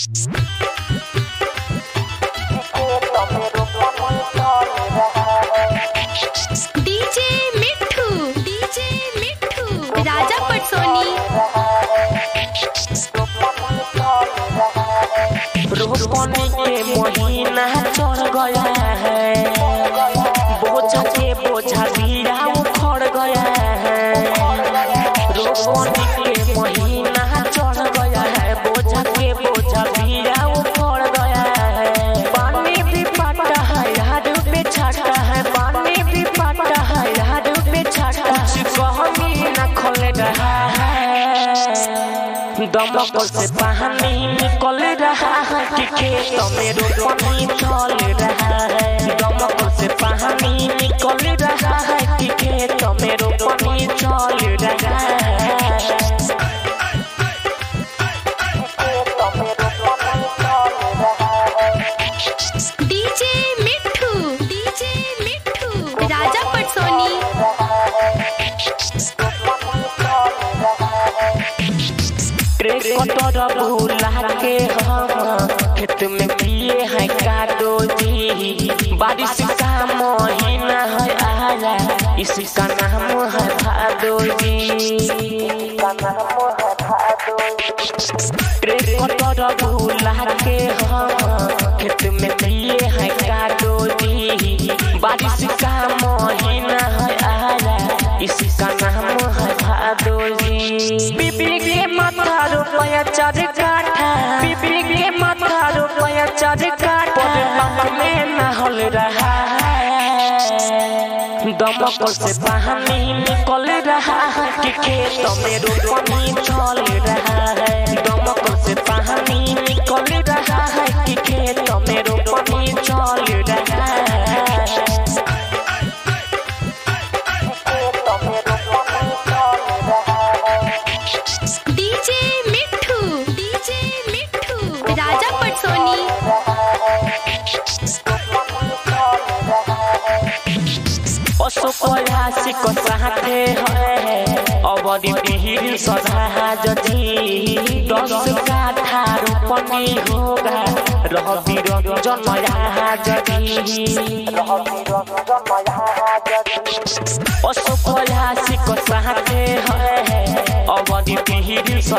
DJ मिठू राजा पटसोनी। रोपने के महीना चढ़ गया है, बोझा के बोझा बीड़ा उखड़ गया है। रोपने के महीना चढ़ गया है, बोझा के बोझा बीड़ा उखड़ गया है। पानी भी पाटा है यार पे छाटा है, पानी भी पाटा है यार पे छाटा। कहनी न खोल रहा है, दमकल से पानी निकल रहा है कि खेतों में रोपनी चल रहा है। दमकल से पानी निकल रहा है कि खेतों में रोपनी चल रहा है। डीजे मिठू राजा पटसोनी। ट्रैक्टर भूला के हम खेत में किए हैं कादो जी। बारिश का महीना है आया, इसका नाम है भादो जी। ट्रैक्टर भूला के हम खेत में किए हैं कादो जी। बारिश का महीना है आया, इसका नाम है भादो जी। बीबी के माथा रुपया 4 काठा, बीबी के माथा रुपया 4 काठा में नहल रहा है। दमकल से पानी निकल रहा है कि खेतों में रोपनी चल रहा है। दमकल से पानी निकल रहा है कि खेतों में रोपनी चल रहा है। डीजे मिठू राजा पटसोनी। पशुपयासी को चाहते हैं अवधि पीर सदा जजी। 10 काठा रोपनी होगा रहती रंजन जजी। पशुपयासी को चाहते हैं अवधि पीर